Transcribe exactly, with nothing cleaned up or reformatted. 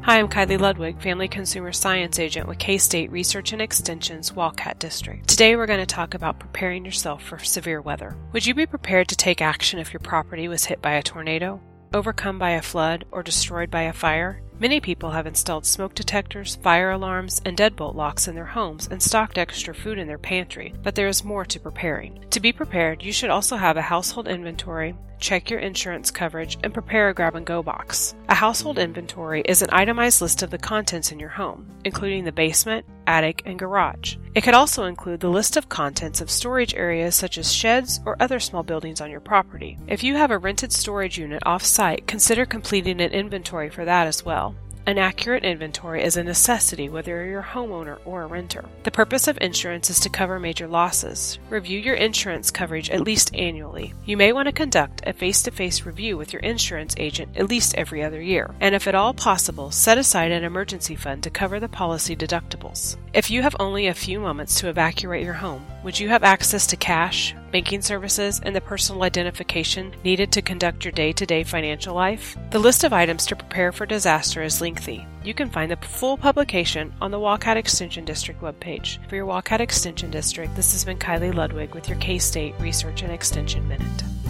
Hi, I'm Kylie Ludwig, Family Consumer Science Agent with K-State Research and Extension's Wildcat District. Today we're going to talk about preparing yourself for severe weather. Would you be prepared to take action if your property was hit by a tornado, overcome by a flood, or destroyed by a fire? Many people have installed smoke detectors, fire alarms, and deadbolt locks in their homes and stocked extra food in their pantry, but there is more to preparing. To be prepared, you should also have a household inventory, check your insurance coverage, and prepare a grab-and-go box. A household inventory is an itemized list of the contents in your home, including the basement, attic, and garage. It could also include the list of contents of storage areas such as sheds or other small buildings on your property. If you have a rented storage unit off-site, consider completing an inventory for that as well. An accurate inventory is a necessity whether you're a homeowner or a renter. The purpose of insurance is to cover major losses. Review your insurance coverage at least annually. You may want to conduct a face-to-face review with your insurance agent at least every other year. And if at all possible, set aside an emergency fund to cover the policy deductibles. If you have only a few moments to evacuate your home, would you have access to cash, banking services, and the personal identification needed to conduct your day-to-day financial life? The list of items to prepare for disaster is lengthy. You can find the full publication on the Wildcat Extension District webpage. For your Wildcat Extension District, this has been Kylie Ludwig with your K-State Research and Extension Minute.